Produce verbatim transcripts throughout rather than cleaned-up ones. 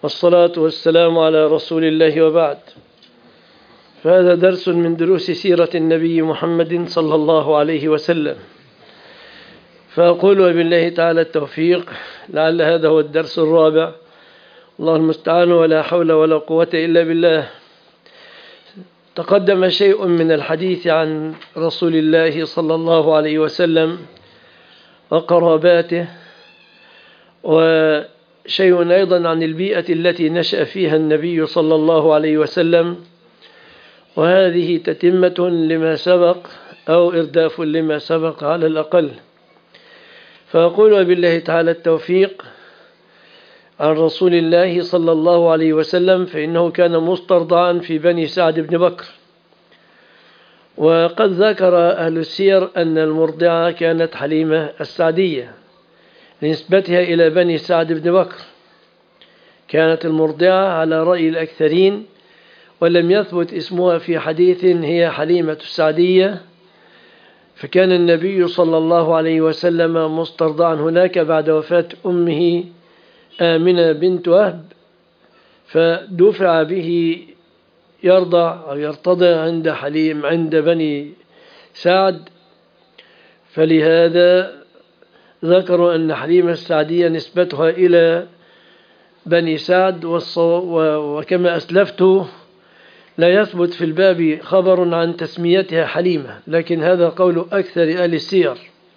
والصلاة والسلام على رسول الله وبعد. فهذا درس من دروس سيرة النبي محمد صلى الله عليه وسلم، فأقول وبالله تعالى التوفيق، لعل هذا هو الدرس الرابع، الله المستعان، ولا حول ولا قوة إلا بالله. تقدم شيء من الحديث عن رسول الله صلى الله عليه وسلم وقراباته، وشيء أيضا عن البيئة التي نشأ فيها النبي صلى الله عليه وسلم، وهذه تتمة لما سبق أو إرداف لما سبق على الأقل. فأقول وبالله تعالى التوفيق عن رسول الله صلى الله عليه وسلم، فإنه كان مسترضعا في بني سعد بن بكر، وقد ذكر أهل السير أن المرضعة كانت حليمة السعدية لنسبتها إلى بني سعد بن بكر، كانت المرضعة على رأي الأكثرين، ولم يثبت اسمها في حديث هي حليمة السعدية. فكان النبي صلى الله عليه وسلم مسترضعا هناك بعد وفاة أمه آمنة بنت وهب، فدفع به يرضع أو يرتضع عند حليم عند بني سعد، فلهذا ذكروا أن حليمة السعدية نسبتها إلى بني سعد. وكما أسلفت لا يثبت في الباب خبر عن تسميتها حليمة، لكن هذا قول أكثر أهل السير،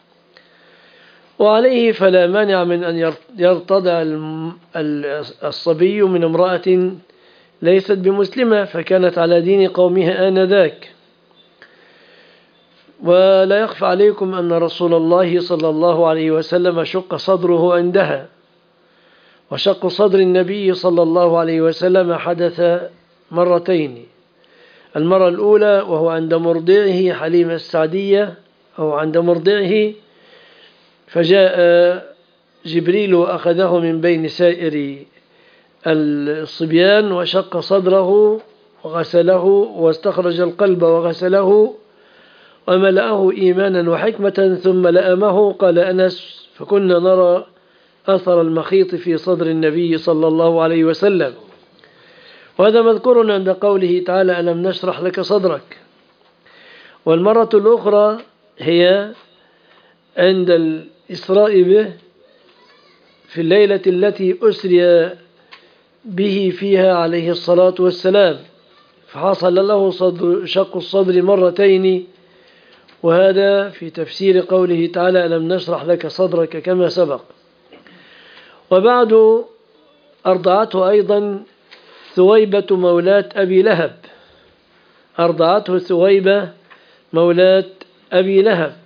وعليه فلا مانع من أن يرتضع الصبي من امرأة ليست بمسلمة، فكانت على دين قومها آنذاك. ولا يخفى عليكم أن رسول الله صلى الله عليه وسلم شق صدره عندها، وشق صدر النبي صلى الله عليه وسلم حدث مرتين. المرة الأولى وهو عند مرضعه حليمة السعدية، أو عند مرضعه، فجاء جبريل وأخذه من بين سائر الصبيان وشق صدره وغسله واستخرج القلب وغسله وملأه إيمانا وحكمة ثم لأمه. قال أنس: فكنا نرى أثر المخيط في صدر النبي صلى الله عليه وسلم. وهذا مذكور عند قوله تعالى: ألم نشرح لك صدرك. والمرة الأخرى هي عند الإسراء به في الليلة التي أسري به فيها عليه الصلاة والسلام، فحصل له صدر شق الصدر مرتين، وهذا في تفسير قوله تعالى: ألم نشرح لك صدرك كما سبق. وبعد أرضعته أيضا ثويبة مولاة أبي لهب، أرضعته ثويبة مولاة أبي لهب.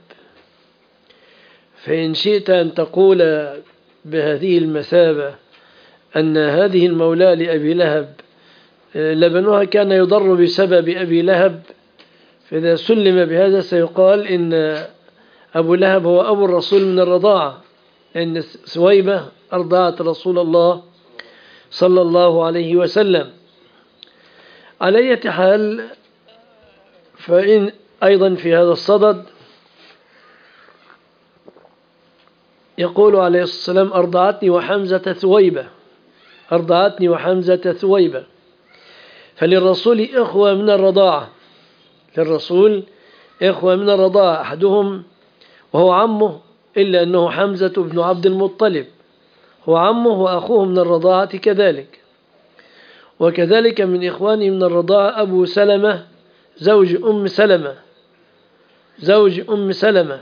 فإن شئت أن تقول بهذه المثابة أن هذه المولاة لأبي لهب لبنها كان يضر بسبب أبي لهب، فإذا سلم بهذا سيقال إن أبو لهب هو أبو الرسول من الرضاعة، لأن ثويبة أرضعت رسول الله صلى الله عليه وسلم. على أي حال، فإن أيضا في هذا الصدد يقول عليه الصلاة والسلام: أرضعتني وحمزة ثويبة، أرضعتني وحمزة ثويبة. فللرسول إخوة من الرضاعة، للرسول إخوة من الرضاعة، أحدهم وهو عمه، إلا أنه حمزة بن عبد المطلب، هو عمه وأخوه من الرضاعة كذلك. وكذلك من إخوانه من الرضاعة أبو سلمة زوج أم سلمة، زوج أم سلمة.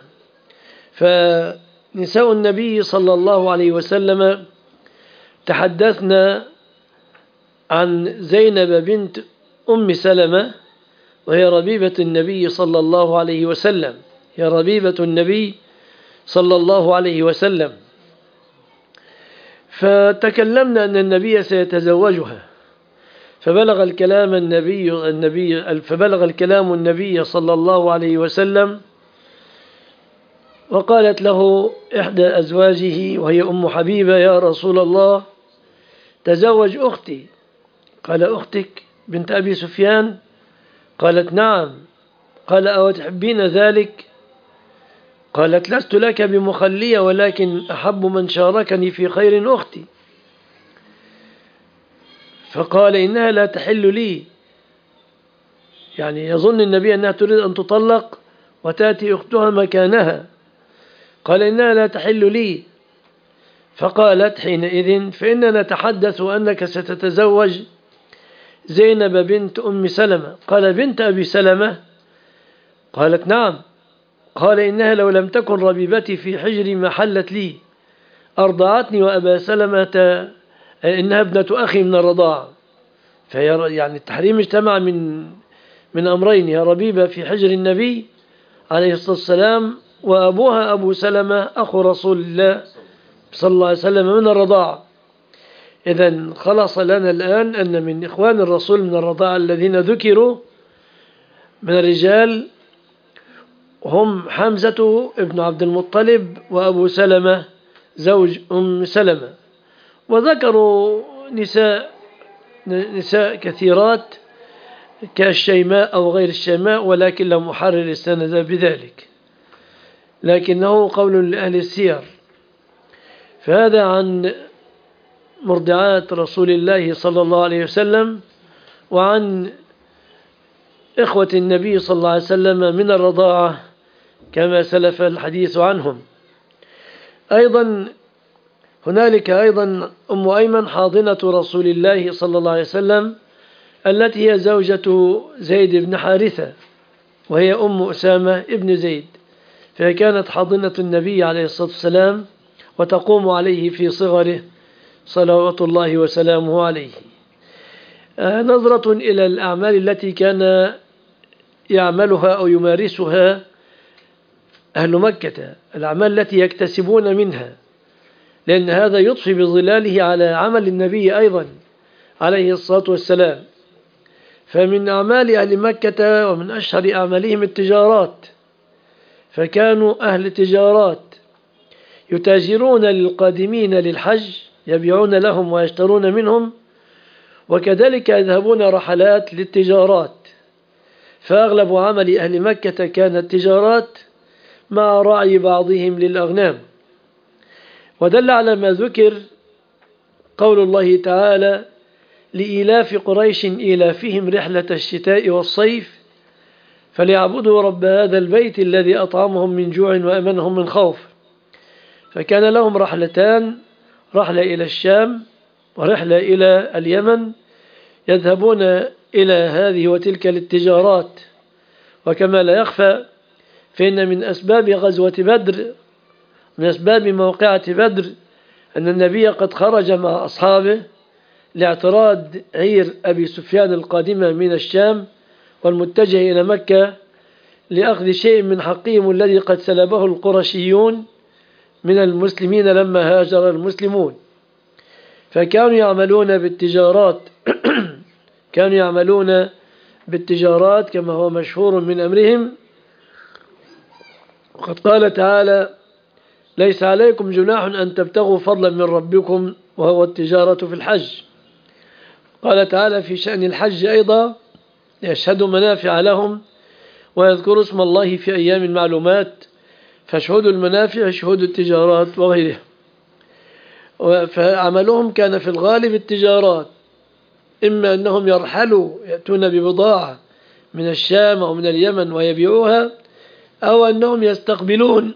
فنساء النبي صلى الله عليه وسلم تحدثنا عن زينب بنت أم سلمة، وهي ربيبة النبي صلى الله عليه وسلم، هي ربيبة النبي صلى الله عليه وسلم. فتكلمنا أن النبي سيتزوجها، فبلغ الكلام النبي النبي فبلغ الكلام النبي صلى الله عليه وسلم، وقالت له إحدى أزواجه وهي أم حبيبة: يا رسول الله، تزوج أختي. قال: أختك بنت أبي سفيان؟ قالت: نعم. قال: أو تحبين ذلك؟ قالت: لست لك بمخلية، ولكن أحب من شاركني في خير أختي. فقال إنها لا تحل لي، يعني يظن النبي أنها تريد أن تطلق وتأتي أختها مكانها. قال إنها لا تحل لي. فقالت حينئذ فإننا نتحدث أنك ستتزوج زينب بنت أم سلمة. قال بنت أبي سلمة؟ قالت نعم. قال إنها لو لم تكن ربيبتي في حجري ما حلت لي، أرضعتني وأبا سلمة، إنها ابنة أخي من الرضاعة. فهي يعني التحريم اجتمع من من أمرين، هي ربيبة في حجر النبي عليه الصلاة والسلام، وأبوها أبو سلمة أخو رسول الله صلى الله عليه وسلم من الرضاعة. إذن خلص لنا الآن أن من إخوان الرسول من الرضاعة الذين ذكروا من الرجال هم حمزة ابن عبد المطلب وأبو سلمة زوج أم سلمة. وذكروا نساء نساء كثيرات كالشيماء أو غير الشيماء، ولكن لم أحرر السند بذلك، لكنه قول لأهل السير. فهذا عن مرضعات رسول الله صلى الله عليه وسلم وعن إخوة النبي صلى الله عليه وسلم من الرضاعة كما سلف الحديث عنهم. أيضا هنالك أيضا أم أيمن حاضنة رسول الله صلى الله عليه وسلم التي هي زوجة زيد بن حارثة، وهي أم أسامة ابن زيد، فهي كانت حاضنة النبي عليه الصلاة والسلام وتقوم عليه في صغره صلوات الله وسلامه عليه. نظرة إلى الأعمال التي كان يعملها أو يمارسها أهل مكة، الأعمال التي يكتسبون منها، لأن هذا يضفي بظلاله على عمل النبي أيضا عليه الصلاة والسلام. فمن أعمال أهل مكة ومن أشهر أعمالهم التجارات، فكانوا أهل تجارات يتاجرون للقادمين للحج، يبيعون لهم ويشترون منهم، وكذلك يذهبون رحلات للتجارات. فأغلب عمل أهل مكة كانت تجارات مع رعي بعضهم للأغنام. ودل على ما ذكر قول الله تعالى لإيلاف قريش إيلافهم رحلة الشتاء والصيف فليعبدوا رب هذا البيت الذي أطعمهم من جوع وأمنهم من خوف. فكان لهم رحلتان، رحلة إلى الشام ورحلة إلى اليمن، يذهبون إلى هذه وتلك للتجارات. وكما لا يخفى فإن من أسباب غزوة بدر، من أسباب موقعة بدر، أن النبي قد خرج مع أصحابه لاعتراض عير أبي سفيان القادمة من الشام والمتجه إلى مكة لأخذ شيء من حقهم الذي قد سلبه القرشيون من المسلمين لما هاجر المسلمون. فكانوا يعملون بالتجارات كانوا يعملون بالتجارات كما هو مشهور من أمرهم. وقد قال تعالى ليس عليكم جناح أن تبتغوا فضلا من ربكم وهو التجارة في الحج. قال تعالى في شأن الحج أيضا ليشهدوا منافع لهم ويذكروا اسم الله في أيام معلومات، فشهود المنافع شهود التجارات وغيرها. فعملهم كان في الغالب التجارات، إما أنهم يرحلوا يأتون ببضاعة من الشام أو من اليمن ويبيعوها، أو أنهم يستقبلون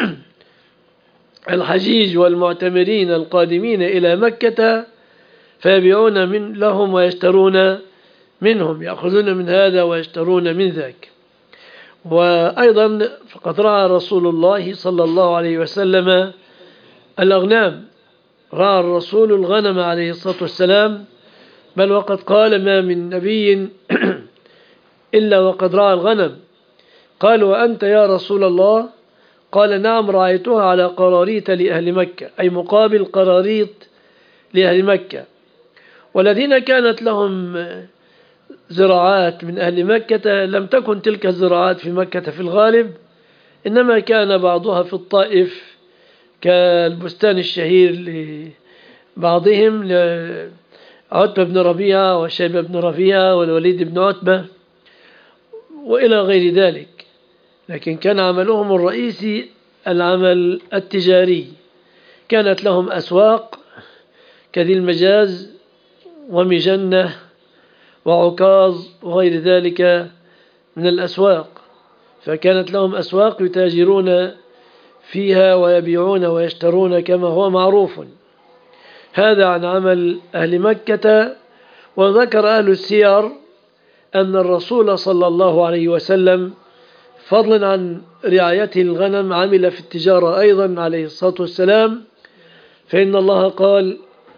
الحجيج والمعتمرين القادمين إلى مكة فيبيعون من لهم ويشترون منهم، يأخذون من هذا ويشترون من ذاك. وأيضا فقد رعى رسول الله صلى الله عليه وسلم الأغنام، رعى الرسول الغنم عليه الصلاة والسلام، بل وقد قال ما من نبي إلا وقد رعى الغنم. قال وأنت يا رسول الله؟ قال نعم رعيتها على قراريط لأهل مكة، أي مقابل قراريط لأهل مكة. والذين كانت لهم زراعات من أهل مكة لم تكن تلك الزراعات في مكة في الغالب، إنما كان بعضها في الطائف كالبستان الشهير لبعضهم لعتبة بن ربيعة وشيبة بن ربيعة والوليد بن عتبة وإلى غير ذلك. لكن كان عملهم الرئيسي العمل التجاري. كانت لهم أسواق كذي المجاز ومجنة وعكاظ وغير ذلك من الأسواق، فكانت لهم أسواق يتاجرون فيها ويبيعون ويشترون كما هو معروف. هذا عن عمل أهل مكة. وذكر أهل السير أن الرسول صلى الله عليه وسلم فضلا عن رعايته الغنم عمل في التجارة أيضا عليه الصلاة والسلام، فإن الله قال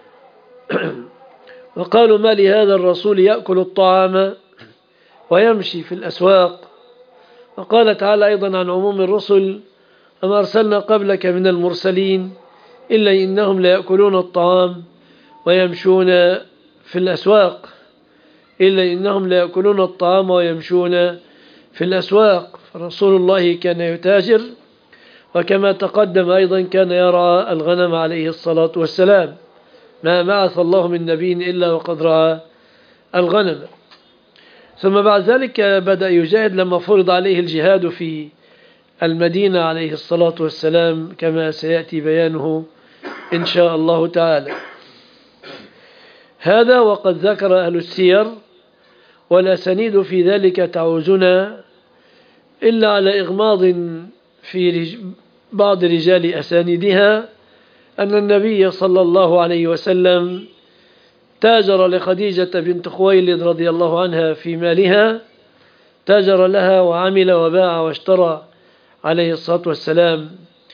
وقالوا ما لهذا الرسول يأكل الطعام ويمشي في الأسواق. وقال تعالى أيضا عن عموم الرسل أما أرسلنا قبلك من المرسلين إلا إنهم ليأكلون الطعام ويمشون في الأسواق إلا إنهم ليأكلون الطعام ويمشون في الأسواق. فرسول الله كان يتاجر، وكما تقدم أيضا كان يرعى الغنم عليه الصلاة والسلام، ما بعث الله من نبي إلا وقد رعى الغنم. ثم بعد ذلك بدأ يجاهد لما فرض عليه الجهاد في المدينة عليه الصلاة والسلام، كما سيأتي بيانه إن شاء الله تعالى. هذا وقد ذكر أهل السير والأسانيد في ذلك تعوزنا إلا على إغماض في بعض رجال أسانيدها أن النبي صلى الله عليه وسلم تاجر لخديجة بنت خويلد رضي الله عنها في مالها، تاجر لها وعمل وباع واشترى عليه الصلاة والسلام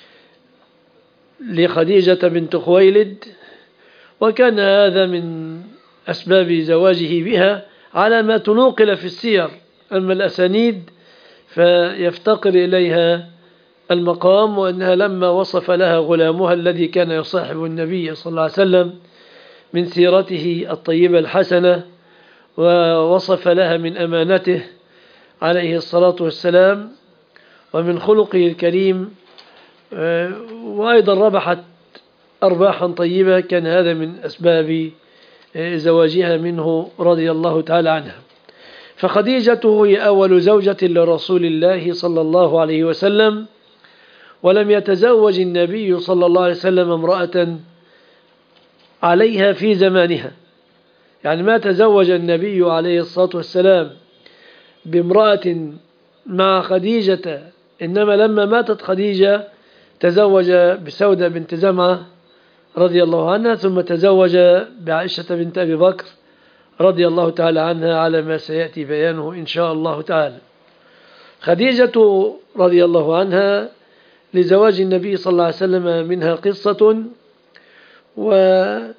لخديجة بنت خويلد، وكان هذا من أسباب زواجه بها على ما تنوقل في السير. أما الأسانيد فيفتقر إليها المقام، وأنها لما وصف لها غلامها الذي كان يصاحب النبي صلى الله عليه وسلم من سيرته الطيبة الحسنة، ووصف لها من أمانته عليه الصلاة والسلام ومن خلقه الكريم، وأيضا ربحت أرباحا طيبة، كان هذا من أسباب زواجها منه رضي الله تعالى عنها. فخديجة هي أول زوجة لرسول الله صلى الله عليه وسلم، ولم يتزوج النبي صلى الله عليه وسلم امرأة عليها في زمانها، يعني ما تزوج النبي عليه الصلاة والسلام بامرأة مع خديجة، إنما لما ماتت خديجة تزوج بسودة بنت زمعة رضي الله عنها، ثم تزوج بعائشة بنت أبي بكر رضي الله تعالى عنها على ما سيأتي بيانه إن شاء الله تعالى. خديجة رضي الله عنها لزواج النبي صلى الله عليه وسلم منها قصة، ونعرض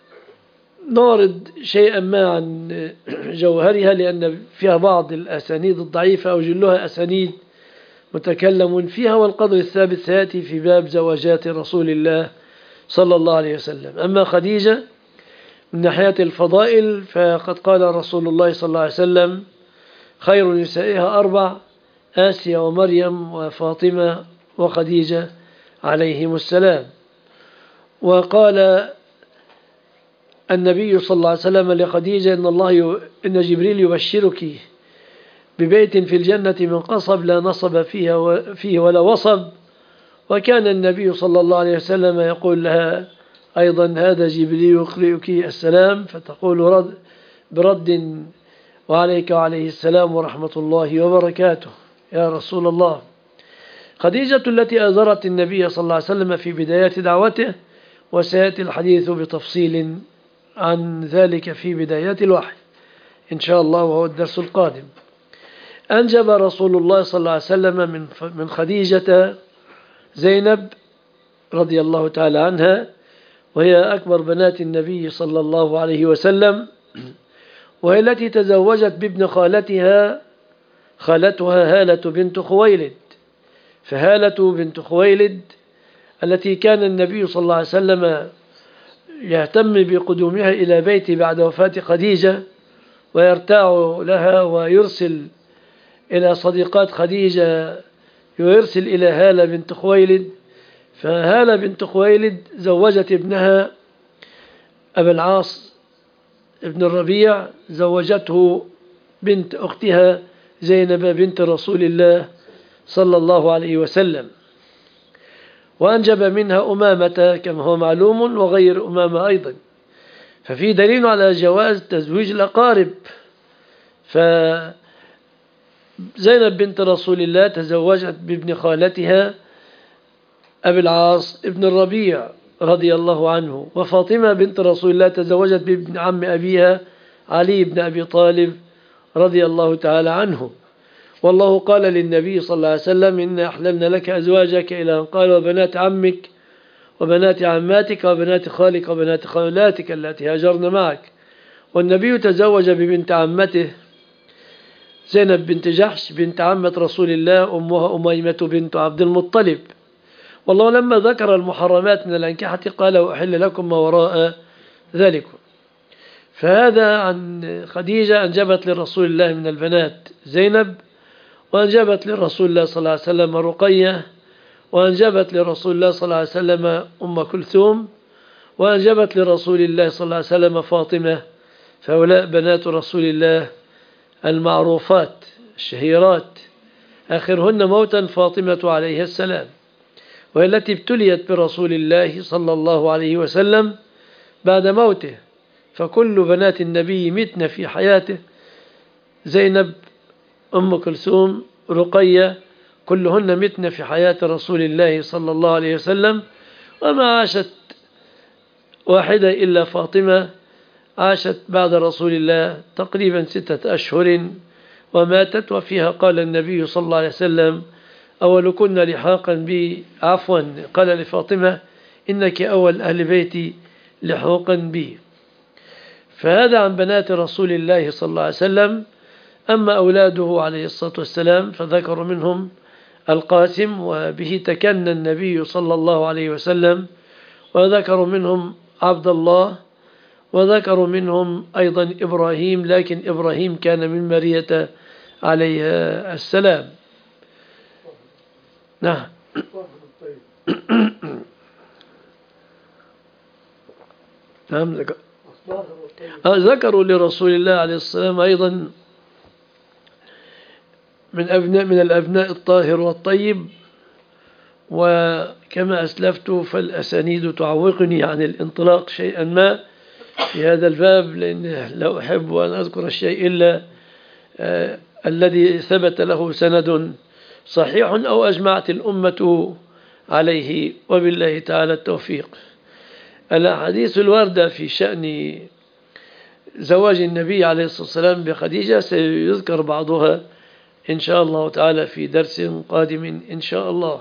شيئا ما عن جوهرها لأن فيها بعض الأسانيد الضعيفة أو جلها أسانيد متكلم فيها، والقدر الثابت سيأتي في باب زواجات رسول الله صلى الله عليه وسلم. أما خديجة من ناحية الفضائل فقد قال رسول الله صلى الله عليه وسلم خير نسائها أربع: آسيا ومريم وفاطمة وخديجة عليهم السلام. وقال النبي صلى الله عليه وسلم لخديجة إن الله ي... إن جبريل يبشرك ببيت في الجنة من قصب لا نصب فيها و... فيه ولا وصب. وكان النبي صلى الله عليه وسلم يقول لها أيضا هذا جبريل يقرئك السلام، فتقول رد برد وعليك وعليه السلام ورحمة الله وبركاته يا رسول الله. خديجة التي أزرت النبي صلى الله عليه وسلم في بدايات دعوته، وسيأتي الحديث بتفصيل عن ذلك في بدايات الوحي إن شاء الله وهو الدرس القادم. أنجب رسول الله صلى الله عليه وسلم من من خديجة زينب رضي الله تعالى عنها، وهي أكبر بنات النبي صلى الله عليه وسلم، وهي التي تزوجت بابن خالتها خالتها هالة بنت خويلد. فهالة بنت خويلد التي كان النبي صلى الله عليه وسلم يهتم بقدومها إلى بيته بعد وفاة خديجة، ويرتاع لها ويرسل إلى صديقات خديجة، ويرسل إلى هالة بنت خويلد. فهالة بنت خويلد زوجت ابنها أبا العاص ابن الربيع، زوجته بنت أختها زينب بنت رسول الله صلى الله عليه وسلم، وأنجب منها أمامة كما هو معلوم وغير أمامة أيضا. ففي دليل على جواز تزويج الأقارب. فزينب بنت رسول الله تزوجت بابن خالتها أبي العاص ابن الربيع رضي الله عنه، وفاطمة بنت رسول الله تزوجت بابن عم أبيها علي بن أبي طالب رضي الله تعالى عنه. والله قال للنبي صلى الله عليه وسلم: إن أحللنا لك أزواجك، إلى أن قال: وبنات عمك وبنات عماتك وبنات خالك وبنات خالاتك التي هاجرن معك. والنبي تزوج ببنت عمته زينب بنت جحش بنت عمة رسول الله، أمها أميمة بنت عبد المطلب. والله لما ذكر المحرمات من الأنكحة قال: وأحل لكم ما وراء ذلكم. فهذا عن خديجة أنجبت لرسول الله من البنات زينب، وأنجبت لرسول الله صلى الله عليه وسلم رقية، وأنجبت لرسول الله صلى الله عليه وسلم أم كلثوم، وأنجبت لرسول الله صلى الله عليه وسلم فاطمة. فهؤلاء بنات رسول الله المعروفات الشهيرات، آخرهن موتا فاطمة عليها السلام، وهي التي ابتليت برسول الله صلى الله عليه وسلم بعد موته. فكل بنات النبي متن في حياته، زينب، أم كلثوم، رقية، كلهن متن في حياة رسول الله صلى الله عليه وسلم. وما عاشت واحدة إلا فاطمة، عاشت بعد رسول الله تقريبا ستة أشهر وماتت، وفيها قال النبي صلى الله عليه وسلم: أول كنا لحاقا بي، عفوا قال لفاطمة: إنك أول أهل بيتي لحوقا بي. فهذا عن بنات رسول الله صلى الله عليه وسلم. أما أولاده عليه الصلاة والسلام فذكر منهم القاسم، وبه تكنى النبي صلى الله عليه وسلم، وذكر منهم عبد الله، وذكروا منهم أيضا إبراهيم، لكن إبراهيم كان من مرية عليها السلام. نعم. نعم ذكر. ذكروا لرسول الله عليه السلام أيضا من أبناء من الأبناء الطاهر والطيب. وكما أسلفت فالأسانيد تعوقني عن الانطلاق شيئا ما في هذا الباب، لأن لا أحب أن أذكر الشيء إلا آه الذي ثبت له سند صحيح أو أجمعت الأمة عليه، وبالله تعالى التوفيق. الأحاديث الواردة في شأن زواج النبي عليه الصلاة والسلام بخديجة سيذكر بعضها إن شاء الله تعالى في درس قادم إن شاء الله.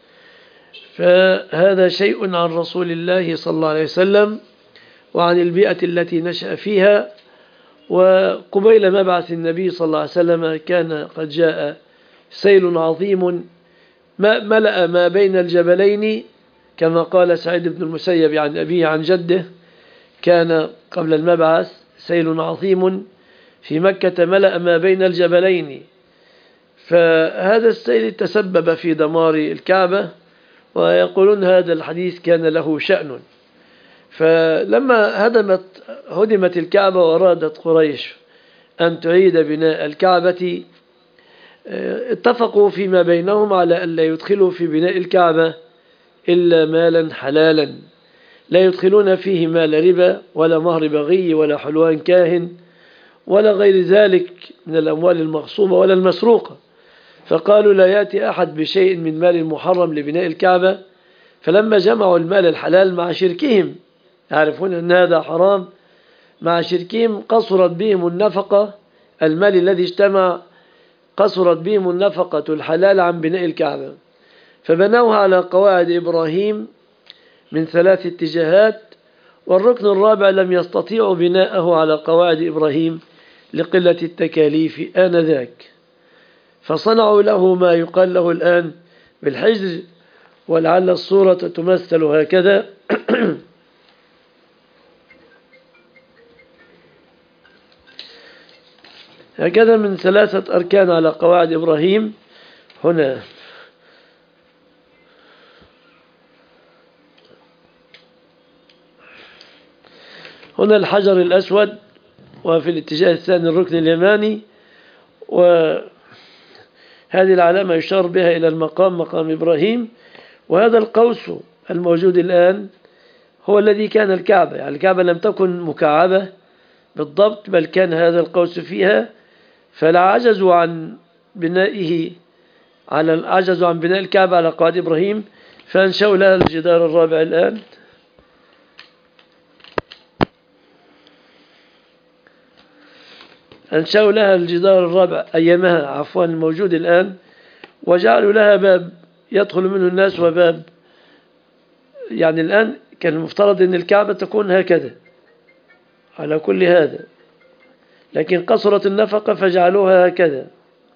فهذا شيء عن رسول الله صلى الله عليه وسلم وعن البيئة التي نشأ فيها. وقبيل مبعث النبي صلى الله عليه وسلم كان قد جاء سيل عظيم ملأ ما بين الجبلين، كما قال سعيد بن المسيب عن أبيه عن جده: كان قبل المبعث سيل عظيم في مكة ملأ ما بين الجبلين. فهذا السيل تسبب في دمار الكعبة، ويقولون هذا الحديث كان له شأن. فلما هدمت هدمت الكعبة وأرادت قريش أن تعيد بناء الكعبة، اتفقوا فيما بينهم على أن لا يدخلوا في بناء الكعبة إلا مالا حلالا، لا يدخلون فيه مال ربا ولا مهر بغي ولا حلوان كاهن ولا غير ذلك من الأموال المغصوبة ولا المسروقة. فقالوا: لا يأتي أحد بشيء من مال محرم لبناء الكعبة. فلما جمعوا المال الحلال مع شركهم، يعرفون أن هذا حرام، مع شركهم قصرت بهم النفقة، المال الذي اجتمع قصرت بهم النفقة الحلال عن بناء الكعبة، فبنوها على قواعد إبراهيم من ثلاث اتجاهات. والركن الرابع لم يستطيعوا بناءه على قواعد إبراهيم لقلة التكاليف آنذاك، فصنعوا له ما يقال له الآن بالحجر. ولعل الصورة تمثل هكذا. هكذا من ثلاثة أركان على قواعد إبراهيم. هنا هنا الحجر الأسود، وفي الاتجاه الثاني الركن اليماني، وهذه العلامة يشار بها إلى المقام، مقام إبراهيم. وهذا القوس الموجود الآن هو الذي كان الكعبة. يعني الكعبة لم تكن مكعبة بالضبط، بل كان هذا القوس فيها، فلا عجزوا عن بنائه على عجزوا عن بناء الكعبة على قواعد إبراهيم، فأنشأوا لها الجدار الرابع الآن. أنشأوا لها الجدار الرابع أيامها عفوا الموجود الآن، وجعلوا لها باب يدخل منه الناس وباب. يعني الآن كان المفترض أن الكعبة تكون هكذا على كل هذا، لكن قصرت النفقة فجعلوها هكذا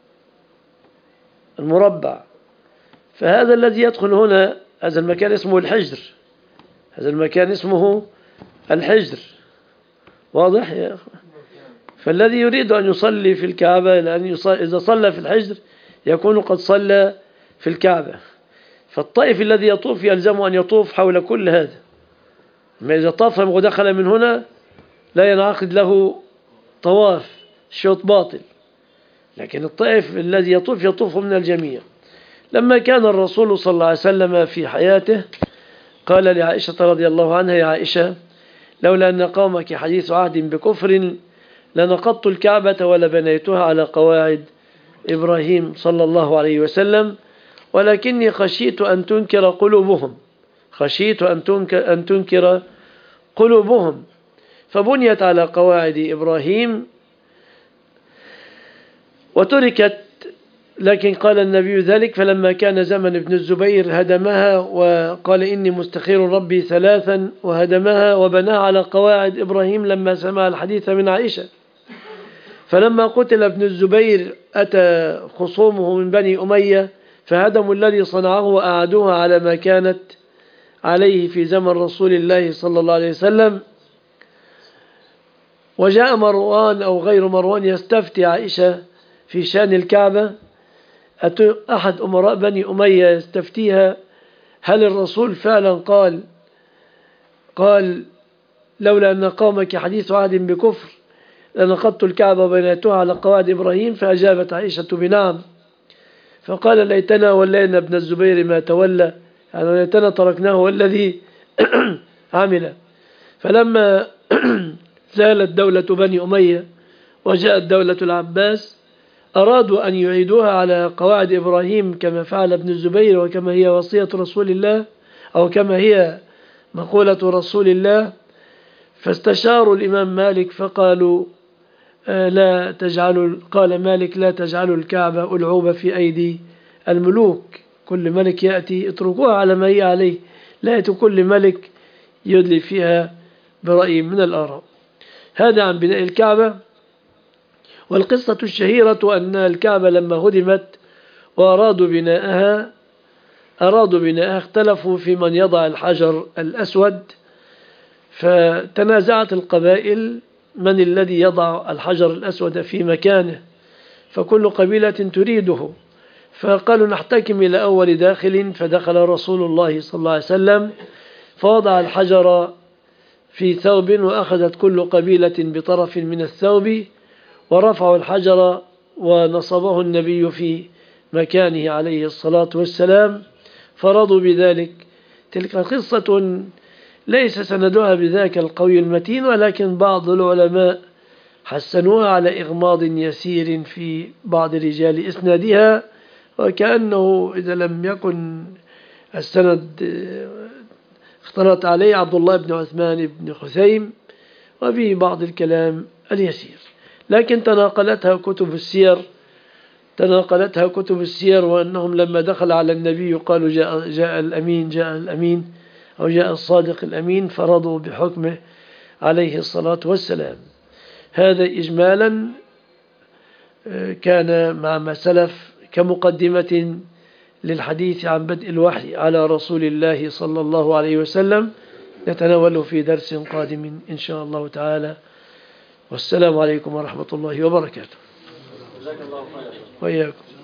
المربع. فهذا الذي يدخل هنا، هذا المكان اسمه الحجر، هذا المكان اسمه الحجر، واضح يا أخوة؟ فالذي يريد أن يصلي في الكعبة لأن يصلي، إذا صلى في الحجر يكون قد صلى في الكعبة. فالطائف الذي يطوف يلزمه أن يطوف حول كل هذا، ما إذا طاف ودخل من هنا لا ينعقد له طواف، شوط باطل. لكن الطائف الذي يطوف يطوف من الجميع. لما كان الرسول صلى الله عليه وسلم في حياته قال لعائشة رضي الله عنها: يا عائشة، لولا أن قومك حديث عهد بكفر لنقضت الكعبة ولبنيتها على قواعد إبراهيم صلى الله عليه وسلم، ولكني خشيت أن تنكر قلوبهم، خشيت أن تنكر, أن تنكر قلوبهم، فبنيت على قواعد إبراهيم وتركت. لكن قال النبي ذلك فلما كان زمن ابن الزبير هدمها، وقال إني مستخير ربي ثلاثا، وهدمها وبناها على قواعد إبراهيم لما سمع الحديث من عائشة. فلما قتل ابن الزبير أتى خصومه من بني أمية فهدموا الذي صنعه وأعادوها على ما كانت عليه في زمن رسول الله صلى الله عليه وسلم. وجاء مروان أو غير مروان يستفتي عائشة في شأن الكعبة، أحد أمراء بني أمية يستفتيها: هل الرسول فعلا قال قال لولا أن قومك حديث عهد بكفر لنقضت الكعبة وبنيتها على قواعد إبراهيم؟ فأجابت عائشة بنعم. فقال: ليتنا ولينا ابن الزبير ما تولى، يعني ليتنا تركناه والذي عمل. فلما زالت دولة بني أمية وجاءت دولة العباس أرادوا أن يعيدوها على قواعد إبراهيم كما فعل ابن الزبير وكما هي وصية رسول الله أو كما هي مقولة رسول الله. فاستشاروا الإمام مالك فقالوا: لا تجعلوا، قال مالك: لا تجعلوا الكعبة ألعوبة في أيدي الملوك، كل ملك يأتي اتركوها على ما هي عليه، لا يأتي كل ملك يدلي فيها برأي من الآراء. هذا عن بناء الكعبة. والقصة الشهيرة أن الكعبة لما هدمت وأرادوا بناءها أرادوا بناءها اختلفوا في من يضع الحجر الأسود، فتنازعت القبائل من الذي يضع الحجر الأسود في مكانه، فكل قبيلة تريده. فقالوا: نحتكم إلى أول داخل، فدخل رسول الله صلى الله عليه وسلم فوضع الحجر في ثوب، وأخذت كل قبيلة بطرف من الثوب ورفعوا الحجر ونصبه النبي في مكانه عليه الصلاة والسلام، فرضوا بذلك. تلك قصة ليس سندها بذاك القوي المتين، ولكن بعض العلماء حسنوها على إغماض يسير في بعض رجال إسنادها، وكأنه إذا لم يكن السند اختلط عليه عبد الله بن عثمان بن خثيم وفيه بعض الكلام اليسير، لكن تناقلتها كتب السير تناقلتها كتب السير وأنهم لما دخل على النبي قالوا: جاء, جاء الأمين جاء الأمين أو جاء الصادق الأمين، فرضوا بحكمه عليه الصلاة والسلام. هذا إجمالا كان مع ما سلف كمقدمة للحديث عن بدء الوحي على رسول الله صلى الله عليه وسلم، نتناوله في درس قادم إن شاء الله تعالى. والسلام عليكم ورحمة الله وبركاته. جزاك الله خيرا. وإياكم.